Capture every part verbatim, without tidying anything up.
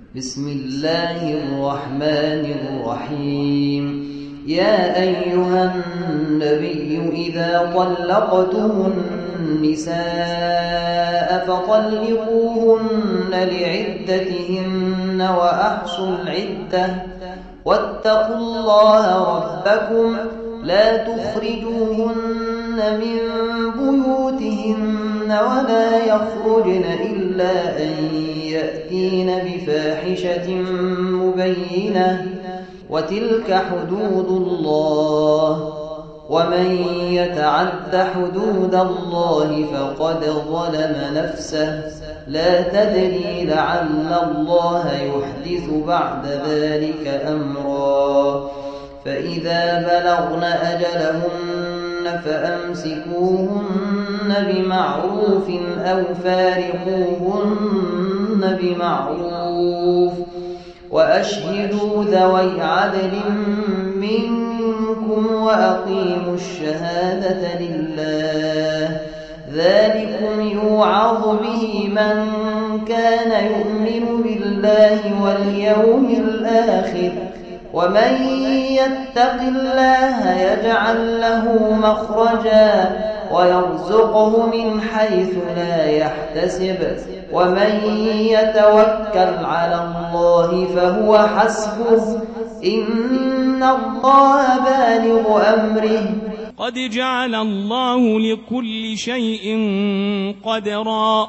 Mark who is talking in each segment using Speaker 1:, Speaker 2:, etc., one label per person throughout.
Speaker 1: بسم الله الرحمن الرحيم. يا أيها النبي إذا طلقتم النساء فطلقوهن لعدتهن وأحصوا العدة واتقوا الله ربكم لا تخرجوهن من بيوتهن ولا يخرجن إلا أن يأتين بفاحشة مبينة وتلك حدود الله ومن يتعد حدود الله فقد ظلم نفسه لا تدري لعل الله يحدث بعد ذلك أمرا. فإذا بلغن أجلهن فأمسكوهن بمعروف أو فارقوهن بمعروف وأشهدوا ذوي عدل منكم وأقيموا الشهادة لله ذلكم يوعظ به من كان يؤمن بالله واليوم الآخر ومن يتق الله يجعل له مخرجا ويرزقه من حيث لا يحتسب ومن يتوكل على الله فهو حسبه إن الله بالغ أمره
Speaker 2: قد جعل الله لكل شيء قدرا.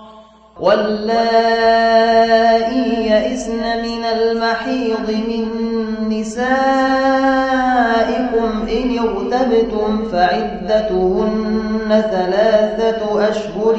Speaker 1: واللائي يئسن من المحيض من نسائكم إن ارتبتم فعدتهن ثلاثة أشهر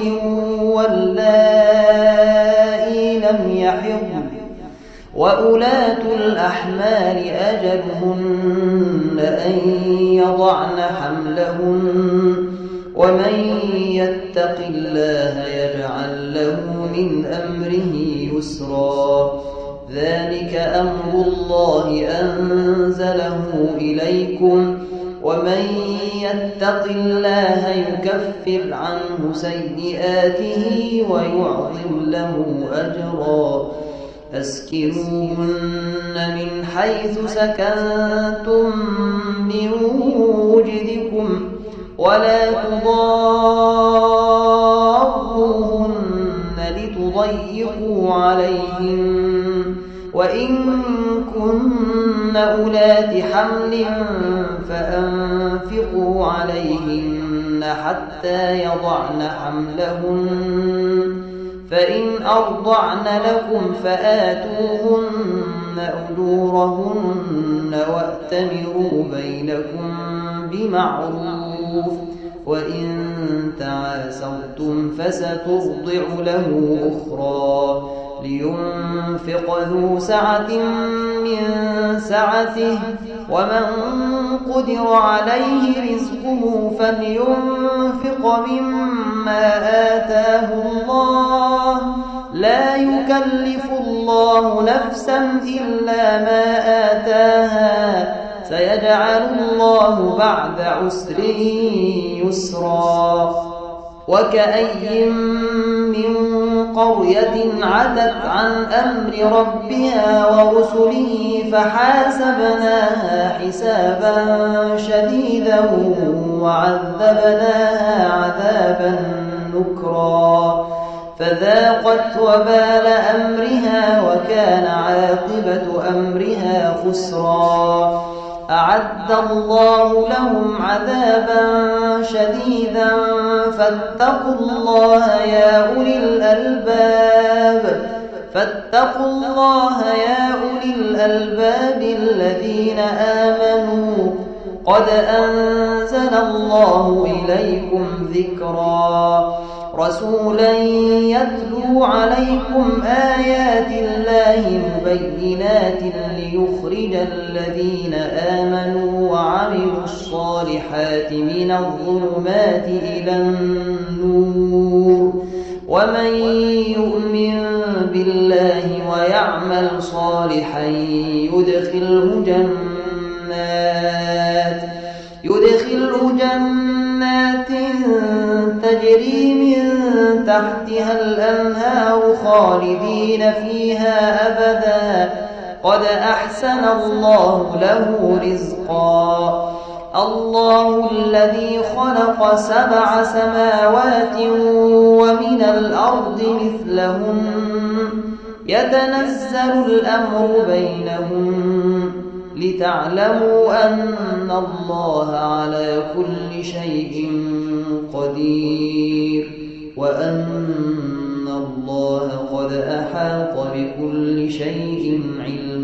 Speaker 1: واللائي لم يحضن وأولاة الأحمال أجلهن أن يضعن حملهن ومن يتق الله يجعل له من أمره يسرا. ذلك أمر الله أنزله إليكم ومن يتق الله يكفر عنه سيئاته ويعظم له أجرا. أسكنوهن من حيث سكنتم من وجدكم ولا تضاروهن لتضيقوا عليهن وإن كن أولات حمل فأنفقوا عليهن حتى يضعن حملهن فإن أرضعن لكم فآتوهن أجورهن وأتمروا بينكم بمعروف وإن تعاسرتم فسترضع له أخرى لينفق ذو سعة من سعته ومن قدر عليه رزقه فلينفق مما آتاه الله لا يكلف الله نفسا إلا ما آتاها سيجعل الله بعد عسر يسرا. وكأي من قرية عتت عن أمر ربها ورسله فحاسبناها حسابا شديدا وعذبناها عذابا نكرا فذاقت وبال أمرها وكان عاقبة أمرها خسرا. أعد الله لهم عذابا شديدا فاتقوا الله يا أولي الألباب فاتقوا الله يا أولي الألباب الذين آمنوا قد أنزل الله إليكم ذكرا رسولا يتلو عليكم آيات الله مبينات ليخرج الذين آمنوا وعملوا الصالحات من الظلمات إلى النور ومن يؤمن بالله ويعمل صالحا يدخله جنات يدخله جنات تجري من تحتها الأنهار خالدين فيها أبدا قد أحسن الله له رزقا الله الذي خلق سبع سماوات ومن الأرض مثلهن يتنزل الأمر بينهم لتعلموا أن الله على كل شيء قدير وأن الله قد أحاط بكل شيء علما.